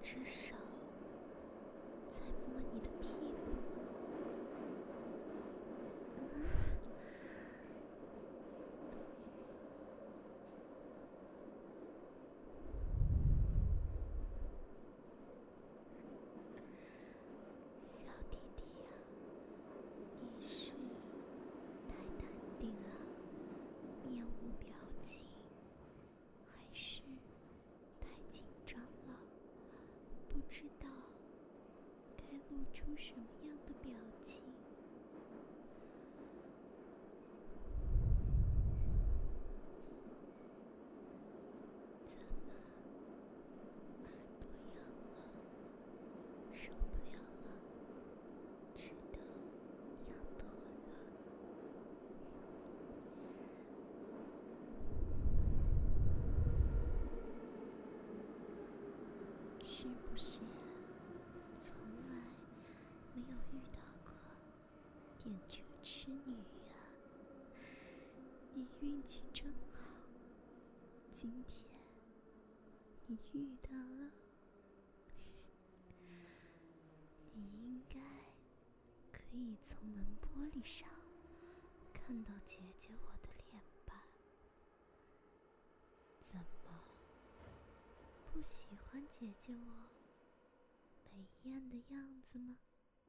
只手在摸你的屁股吗？小弟弟呀，你是太淡定了，面无表情，还是太紧张了，不知道该露出什么样的表情？怎么，耳朵痒了，受不了了，直到要脱了？是不是从来没有遇到过电车痴女呀？你运气真好，今天你遇到了。你应该可以从门玻璃上看到姐姐我的脸吧？怎么，不喜欢姐姐我美艳的样子吗？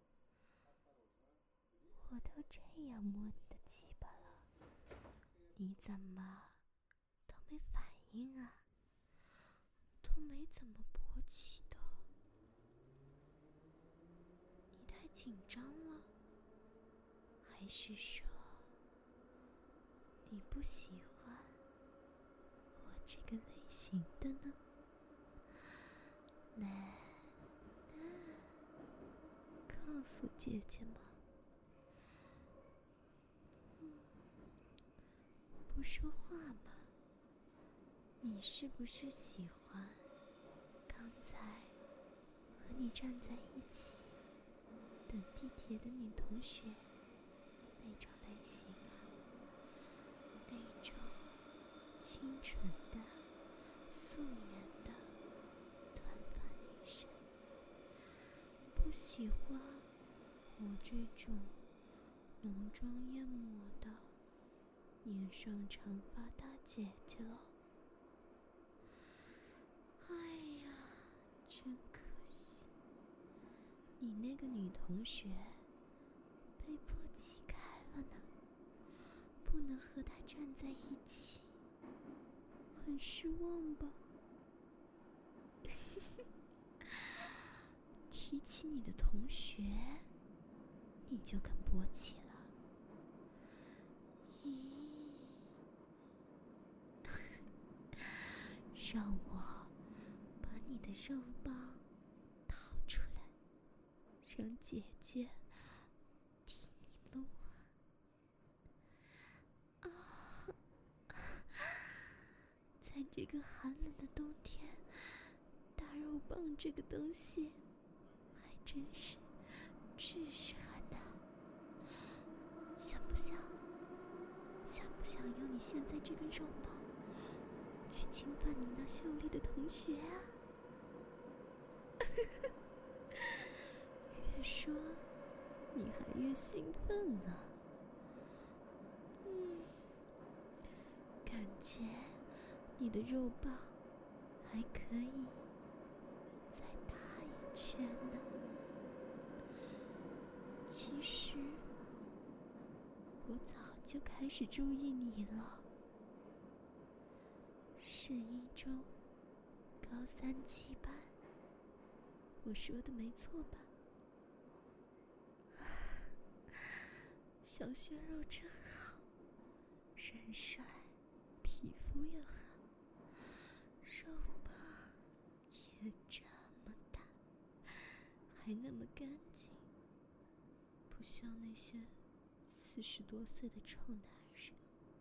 我都这样摸你的鸡巴了，你怎么都没反应啊？都没怎么勃起的？你太紧张了，还是说你不喜欢我这个类型的呢？那告诉姐姐吗？不说话吗？你是不是喜欢刚才和你站在一起等地铁的女同学那种类型啊？那种清纯的、素颜的短发女生，不喜欢我这种浓妆艳抹的脸上长发大姐姐了。哎呀，真可惜，你那个女同学被迫挤开了呢，不能和她站在一起，很失望吧？提起你的同学，你就肯勃起了？咦，让我把你的肉棒掏出来，让姐姐替你撸啊！在这个寒冷的冬天，大肉棒这个东西还真是炙热呢。想不想用你现在这根肉棒去侵犯你那秀丽的同学啊？越说你还越兴奋了。感觉你的肉棒还可以再大一圈呢。其实我早就开始注意你了。市一中高3期班，我说的没错吧？小鲜肉真好，人帅，皮肤又好，肉棒也这么大，还那么干净，不像那些40多岁的臭男人。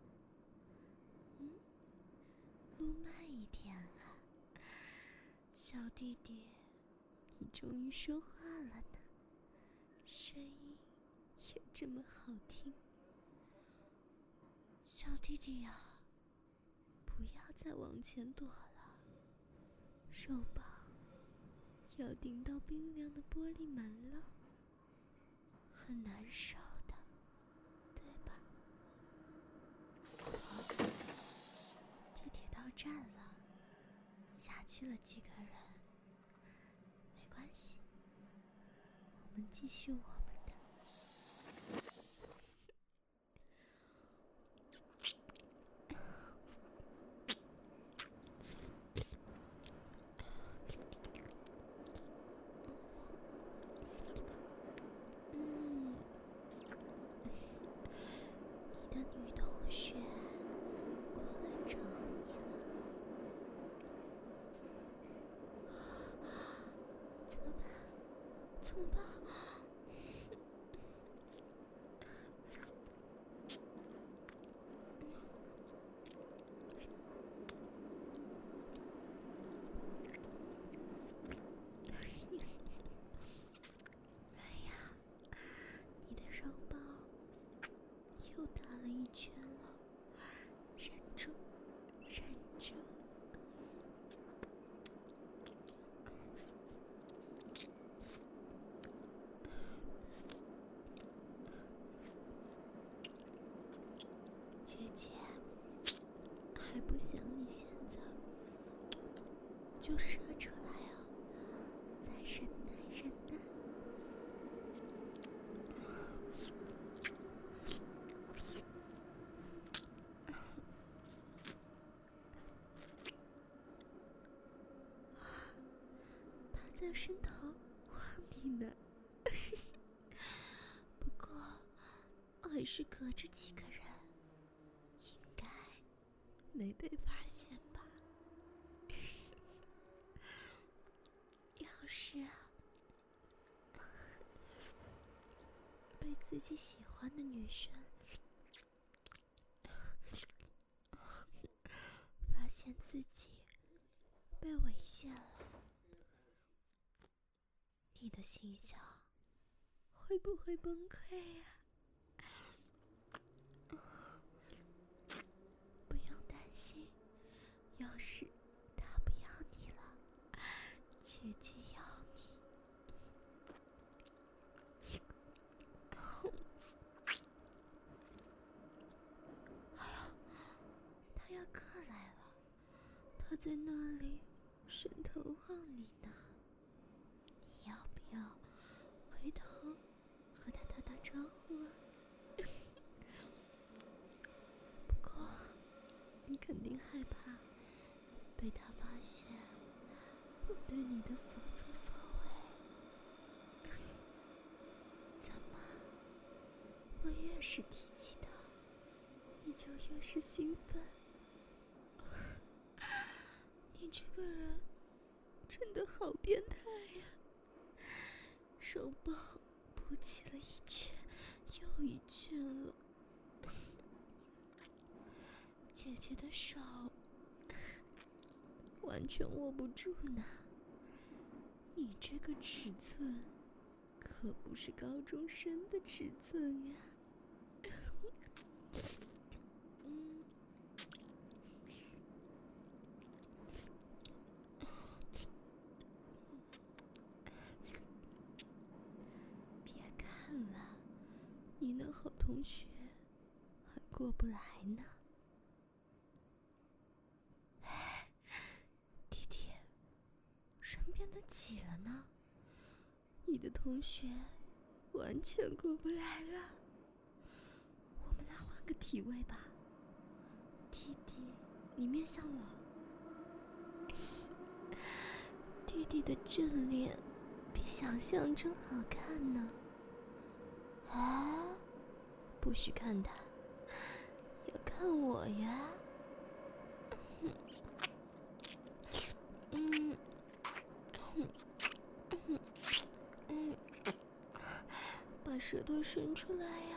撸慢一点啊，小弟弟，你终于说话了呢，声音也这么好听。小弟弟呀，不要再往前躲了，肉棒要顶到冰凉的玻璃门了，很难受的，对吧？地铁到站了，下去了几个人，没关系，我们继续我们的。你的女同学过来找你了，怎么办？怎么办？哎呀，你的肉包又大了一圈了，忍住，忍住。姐姐还不想你现在就射出来哦，再忍耐忍耐。他在伸头望你呢，不过还是隔着几个人，应该没被发现吧。要是被自己喜欢的女生发现自己被猥亵了，你的心想会不会崩溃呀？不用担心，要是他不要你了，姐姐要你。哎呀，他要过来了，他在那里伸头望你呢，你要不要回头和他打打招呼啊？不过你肯定害怕被他发现我对你的所作所为。怎么，我越是提起他，你就越是兴奋？你这个人真的好变态呀！手抱补起了一圈又一圈了，姐姐的手完全握不住呢。你这个尺寸可不是高中生的尺寸呀。别看了，你那好同学还过不来呢。弟弟，人变得挤了呢，你的同学完全过不来了。我们来换个体位吧。弟弟，你面向我。弟弟的正脸比想象中好看呢。啊，不许看他，要看我呀。把舌头伸出来呀。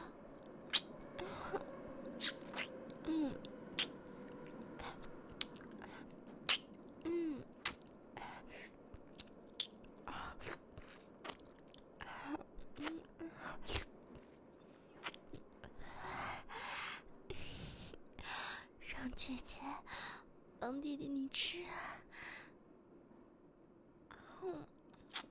让姐姐帮弟弟你吃啊。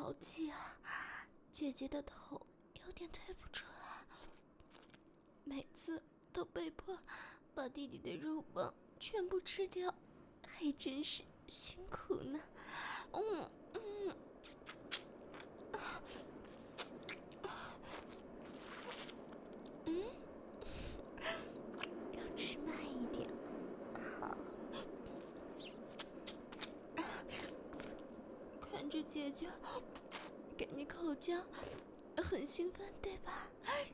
好气啊！姐姐的头有点推不出来，每次都被迫把弟弟的肉棒全部吃掉，还真是辛苦呢。要吃慢一点。好，看着姐姐给你口交，很兴奋对吧？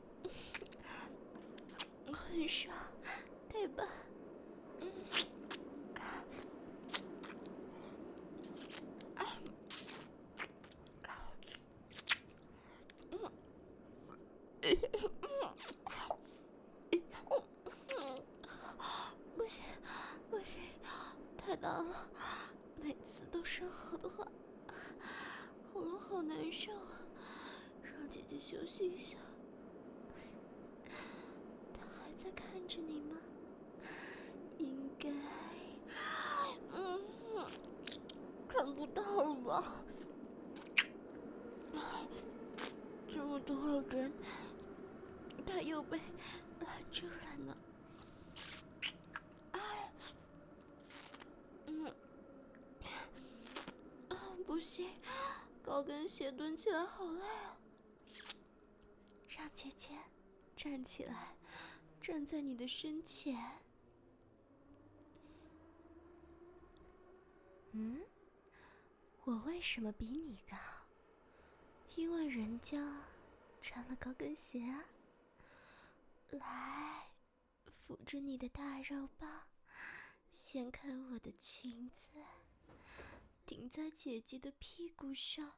很爽对吧？不行不行，太大了，每次都生好的话，喉咙好难受啊，让姐姐休息一下。她还在看着你吗？应该，看不到了吧？这么多了人，他又被拦住了呢。不行，高跟鞋蹲起来好累啊！让姐姐站起来，站在你的身前。我为什么比你高？因为人家穿了高跟鞋啊。来，扶着你的大肉棒，掀开我的裙子，顶在姐姐的屁股上。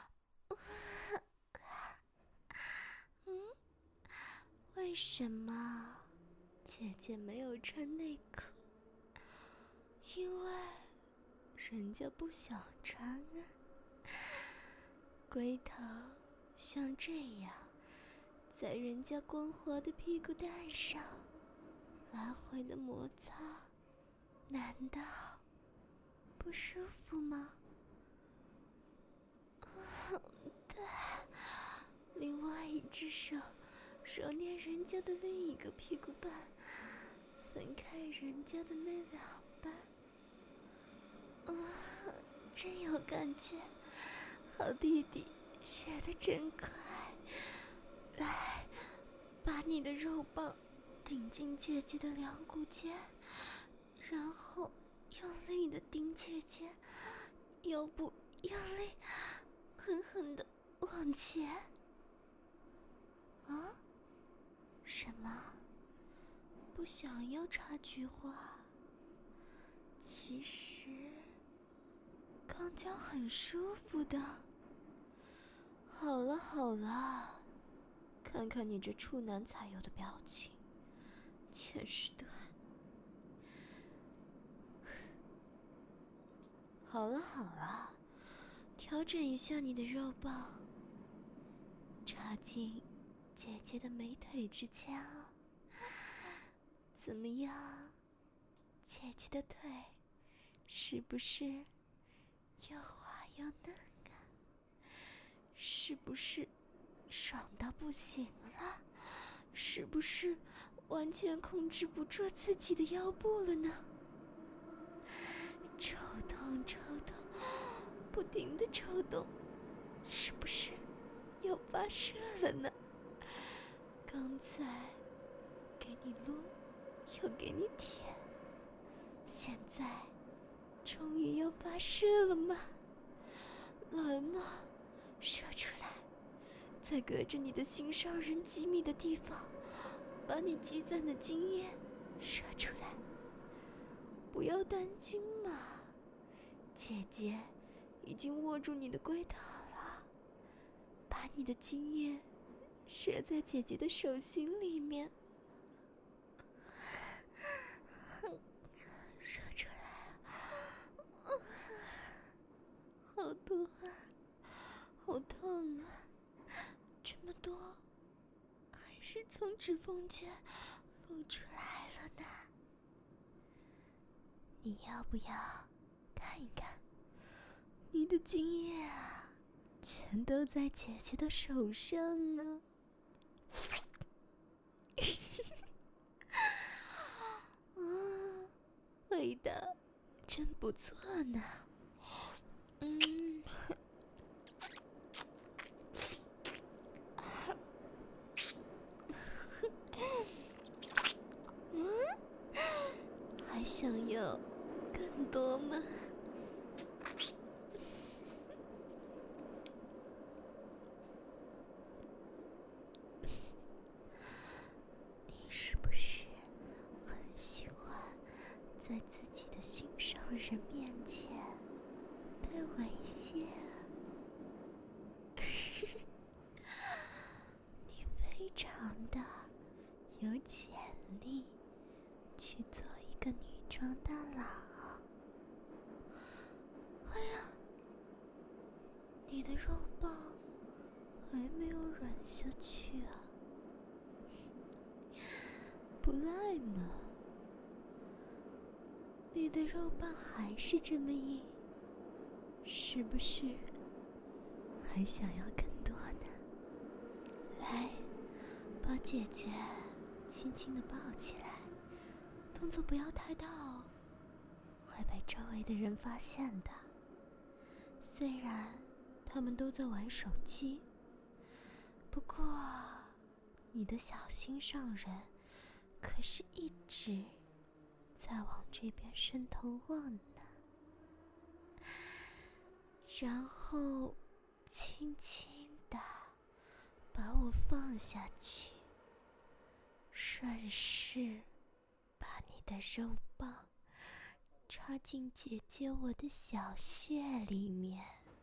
为什么姐姐没有穿内裤？因为人家不想穿啊。龟头像这样在人家光滑的屁股蛋上来回的摩擦，难道不舒服吗？对，另外一只手揉捏人家的另一个屁股板，分开人家的那两半。真有感觉，好弟弟学得真快。来，把你的肉棒顶进姐姐的两股间，然后用力的顶姐姐腰部，用力狠狠的往前。啊？什么？不想要插菊花？其实肛交很舒服的。好了好了，看看你这处男才有的表情，真是的。好了好了，调整一下你的肉棒，插进姐姐的美腿之间啊。怎么样，姐姐的腿是不是又滑又嫩啊？是不是爽到不行了？是不是完全控制不住自己的腰部了呢？抽动抽动，不停的抽动，是不是要发射了呢？刚才给你撸，又给你舔，现在终于要发射了吗？来嘛，射出来，在隔着你的心上人几米的地方，把你积攒的精液射出来。不要担心嘛，姐姐已经握住你的龟头了，把你的精液射在姐姐的手心里面。射出来，好多啊，好痛啊，这么多还是从指缝间露出来了呢。你要不要看一看？你的精液啊，全全都在姐姐的手上啊！味道真不错呢。还想要更多吗？你是不是很喜欢在自己的心上人面前被猥亵？你非常的有潜力去做一个女装大佬。哎呀，你的肉棒还没有软下去啊，不赖嘛。你的肉棒还是这么硬，是不是还想要更多呢？来，把姐姐轻轻地抱起来，动作不要太大哦，会被周围的人发现的。虽然他们都在玩手机，不过你的小心上人可是一直在往这边伸头望呢。然后轻轻地把我放下去，顺势把你的肉棒插进姐姐我的小穴里面。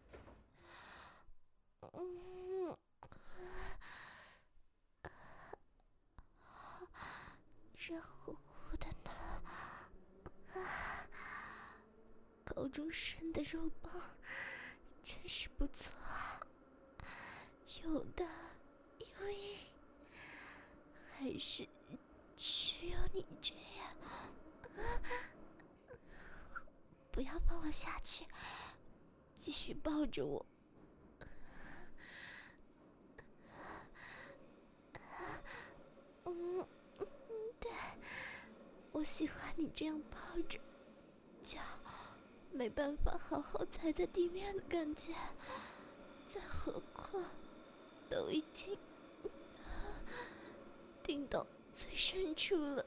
热乎乎的呢。高中生的肉棒真是不错啊，有大有硬，还是只有你这样。不要放我下去，继续抱着我。对，我喜欢你这样抱着，脚没办法好好踩在地面的感觉，再何况都已经顶到最深处了。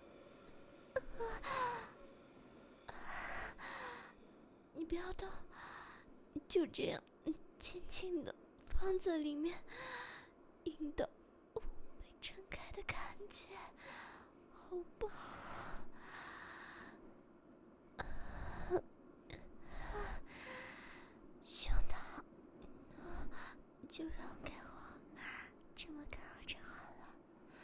你不要动，就这样轻轻的放在里面，引导被撑开的感觉，好棒！胸膛就让给我这么靠着好了。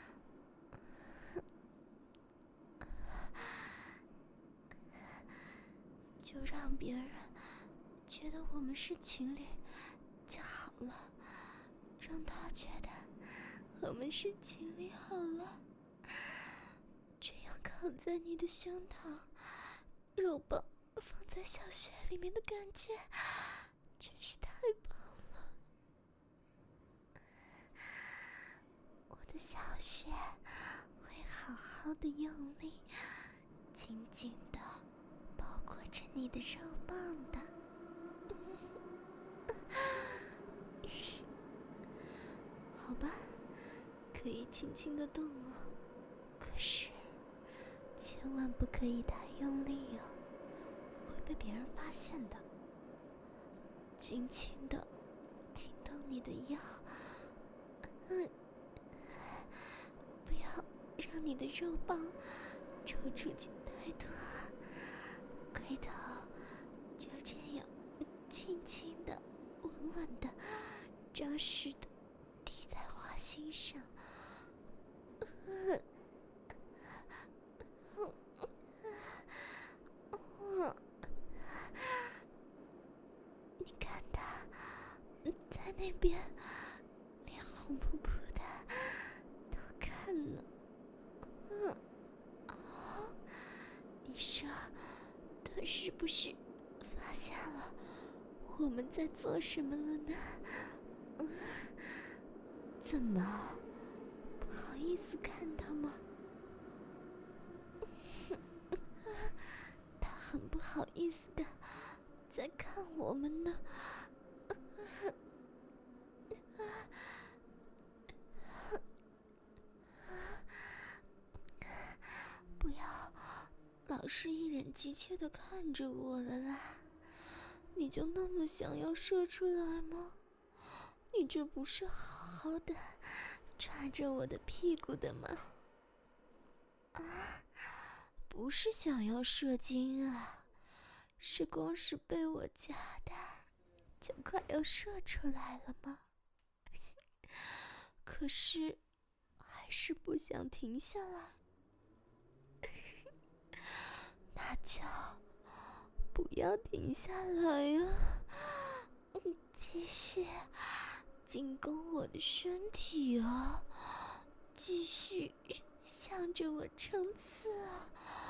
就让别人觉得我们是情侣就好了，让他觉得我们是情侣好了。这样靠在你的胸膛，肉棒放在小穴里面的感觉真是太棒了。我的小穴会好好的用力，紧紧的包裹着你的肉棒的。好吧，可以轻轻的动了，可是千万不可以太用力哦，会被别人发现的。轻轻的挺动你的腰，不要让你的肉棒抽出去太多，龟头就这样轻轻的稳稳的扎实的滴在花心上。你看他在那边脸红扑扑的都看了。你说他是不是发现了我们在做什么了呢？ 怎么，不好意思看他吗？他很不好意思的在看我们呢。不要老是一脸急切的看着我了啦，你就那么想要射出来吗？你这不是好好的抓着我的屁股的吗？啊，不是想要射精啊，是光是被我夹的就快要射出来了吗？可是还是不想停下来。那就不要停下来啊，继续进攻我的身体啊，继续向着我冲刺啊！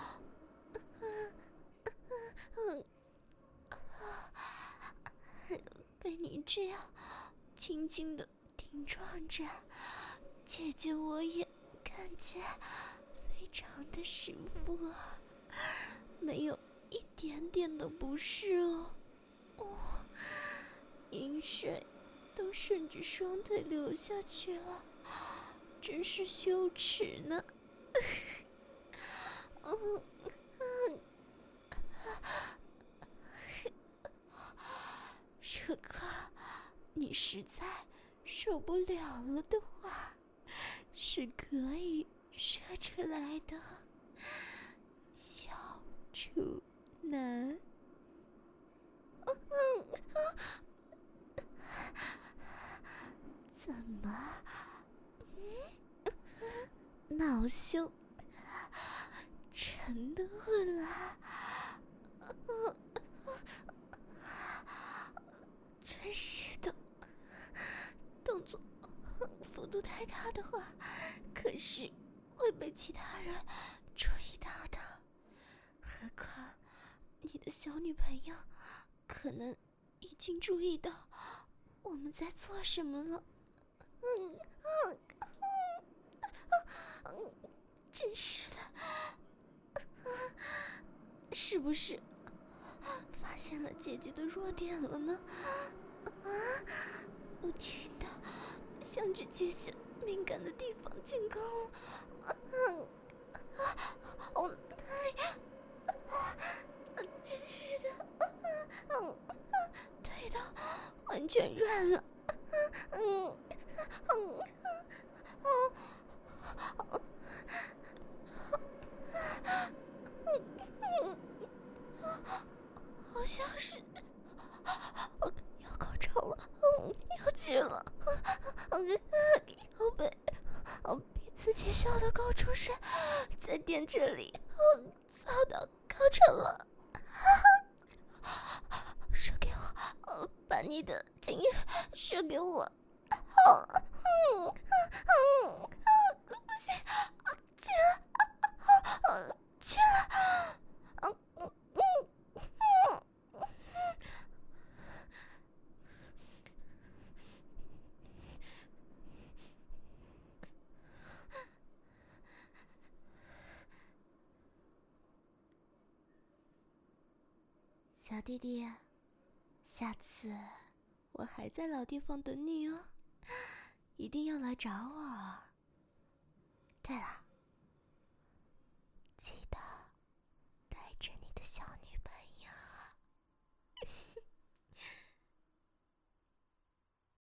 被你这样轻轻的顶撞着，姐姐我也感觉非常的舒服啊，没有一点点的不适哦。饮水都顺着双腿流下去了，真是羞耻呢。如果你实在受不了了的话，是可以射出来的，小处男。怎么？恼羞成怒了？真是的，动作幅度太大的话，可是会被其他人注意到的。何况你的小女朋友可能已经注意到我们在做什么了。真是的，是不是发现了姐姐的弱点了呢？不停的向着姐姐敏感的地方进攻。哪里？真是的，腿都完全软了。好像是要高潮了，要去了，要被自己笑的高出声，在电这里，遭到高潮了。射给我，把你的精液射给我。不行，去了，去了。小弟弟，下次我还在老地方等你哦，一定要来找我。对了，记得带着你的小女